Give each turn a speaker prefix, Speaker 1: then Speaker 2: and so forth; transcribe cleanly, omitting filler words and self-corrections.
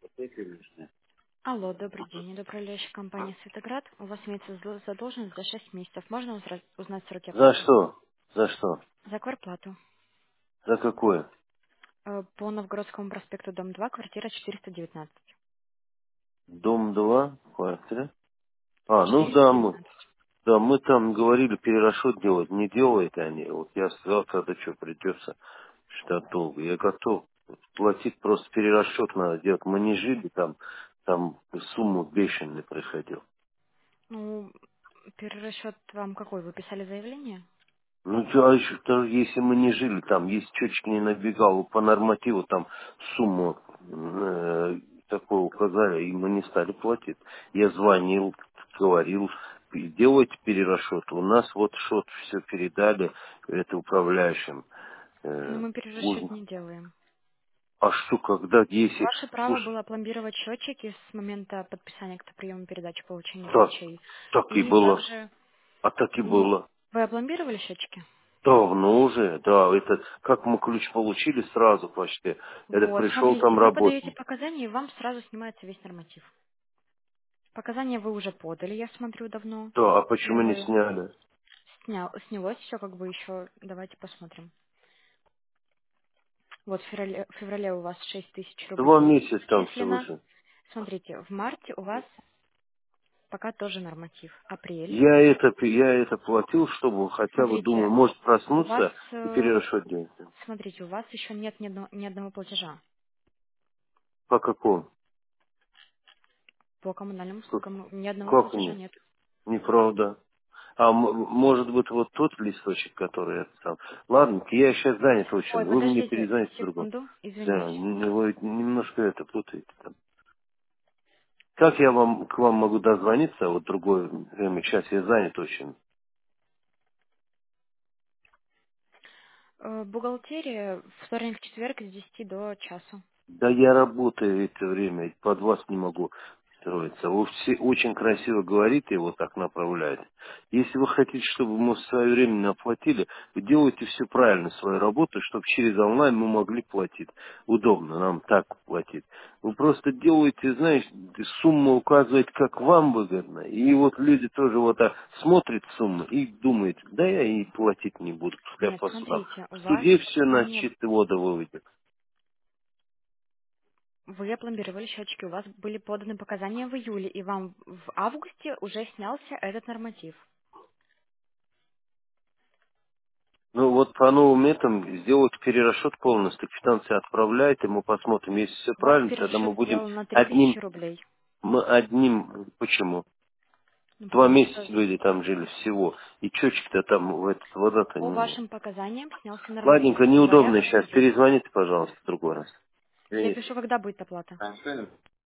Speaker 1: Алло, добрый день. Это управляющая компания «Светоград». У вас имеется задолженность за 6 месяцев. Можно узнать сроки
Speaker 2: За
Speaker 1: оплаты?
Speaker 2: что? За что?
Speaker 1: За квартплату.
Speaker 2: За какое?
Speaker 1: По Новгородскому проспекту, дом 2, квартира 419.
Speaker 2: Дом 2, квартира. А, ну да,
Speaker 1: 419.
Speaker 2: мы там говорили перерасчет делать. Не делают они. Вот я сказал, тогда что придется, что долго. Я готов. Платить просто перерасчет надо делать. Мы не жили там сумму бешеную приходил.
Speaker 1: Ну, перерасчет вам какой? Вы писали заявление?
Speaker 2: Ну, а еще, даже если мы не жили там, если счетчик не набегал, по нормативу там сумму такую указали, и мы не стали платить. Я звонил, говорил, делайте перерасчет. У нас вот счет все передали, это управляющим.
Speaker 1: Но
Speaker 2: Э,
Speaker 1: мы перерасчет
Speaker 2: уж-
Speaker 1: не делаем.
Speaker 2: а что, когда, если,
Speaker 1: Ваше право
Speaker 2: слушай,
Speaker 1: было пломбировать счетчики с момента подписания акта приема передачи получения
Speaker 2: так,
Speaker 1: ключей.
Speaker 2: так и
Speaker 1: И
Speaker 2: было,
Speaker 1: также,
Speaker 2: а так и
Speaker 1: ну,
Speaker 2: было.
Speaker 1: вы опломбировали счетчики?
Speaker 2: Давно уже, да, это, как мы ключ получили сразу почти, это
Speaker 1: Вот,
Speaker 2: пришел
Speaker 1: смотрите,
Speaker 2: там
Speaker 1: вы подаете
Speaker 2: работник.
Speaker 1: показания, и вам сразу сснимается весь норматив. Показания вы уже подали, я смотрю, давно.
Speaker 2: Да, а почему не
Speaker 1: Первые.
Speaker 2: сняли?
Speaker 1: Снялось все как бы еще. Давайте посмотрим. Вот в феврале у вас 6000 рублей
Speaker 2: 2 месяца там всего
Speaker 1: начислено.
Speaker 2: же.
Speaker 1: Смотрите, в марте у вас пока тоже норматив. Апрель.
Speaker 2: Я это платил, чтобы хотя бы, думаю,
Speaker 1: Смотрите,
Speaker 2: может
Speaker 1: у вас,
Speaker 2: проснуться и перерасчет делать.
Speaker 1: смотрите, у вас еще нет ни одного платежа
Speaker 2: По какому?
Speaker 1: по коммунальным
Speaker 2: Как,
Speaker 1: услугам. Ни одного
Speaker 2: как
Speaker 1: платежа
Speaker 2: нет?
Speaker 1: нет.
Speaker 2: Неправда. А может быть вот тот листочек, который я там. Ладно, я сейчас занят очень.
Speaker 1: Ой,
Speaker 2: Вы мне
Speaker 1: подождите
Speaker 2: перезвоните в другом.
Speaker 1: секунду,
Speaker 2: Да,
Speaker 1: извиняюсь.
Speaker 2: вы немножко это путаете там. Как я к вам могу дозвониться, вот другое время, сейчас я занят очень.
Speaker 1: Бухгалтерия вторник, четверг с 10 до часу.
Speaker 2: Да я работаю это время, под вас не могу строиться. Вы все очень красиво говорите и вот так направляете. Если вы хотите, чтобы мы своевременно оплатили, вы делаете все правильно, свою работу, чтобы через онлайн мы могли платить. Удобно нам так платить. Вы просто делаете, знаешь, сумму указываете, как вам выгодно. И вот люди тоже вот так смотрят сумму и думают, да я и платить не буду, пускай
Speaker 1: Нет,
Speaker 2: по судам.
Speaker 1: смотрите, у
Speaker 2: В
Speaker 1: вас
Speaker 2: суде все на
Speaker 1: показания.
Speaker 2: чистый воду выведет.
Speaker 1: Вы опломбировали счетчики, у вас были поданы показания в июле, и вам в августе уже снялся этот норматив.
Speaker 2: Ну вот по новым методам сделать перерасчет полностью. Квитанции отправляет, и мы посмотрим, если все
Speaker 1: У вас
Speaker 2: правильно, тогда мы
Speaker 1: перерасчет
Speaker 2: будем
Speaker 1: сделан на три
Speaker 2: одним,
Speaker 1: тысячи рублей.
Speaker 2: почему?
Speaker 1: Ну,
Speaker 2: Два
Speaker 1: потому
Speaker 2: месяца
Speaker 1: что
Speaker 2: люди там жили всего, и счетчик-то там, вода-то
Speaker 1: по
Speaker 2: не...
Speaker 1: вашим показаниям снялся норматив
Speaker 2: Ладненько,
Speaker 1: с января
Speaker 2: неудобно
Speaker 1: по
Speaker 2: сейчас,
Speaker 1: июль.
Speaker 2: перезвоните, пожалуйста, в другой раз.
Speaker 1: Я
Speaker 2: Извините.
Speaker 1: пишу, когда будет оплата.